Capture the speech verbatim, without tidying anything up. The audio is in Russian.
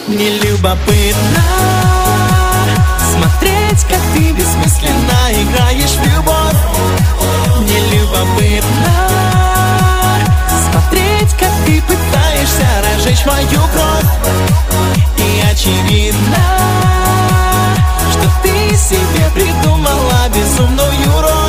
Мне любопытно смотреть, как ты бессмысленно играешь в любовь. Мне любопытно смотреть, как ты пытаешься разжечь мою кровь. И очевидно, что ты себе придумала безумную роль.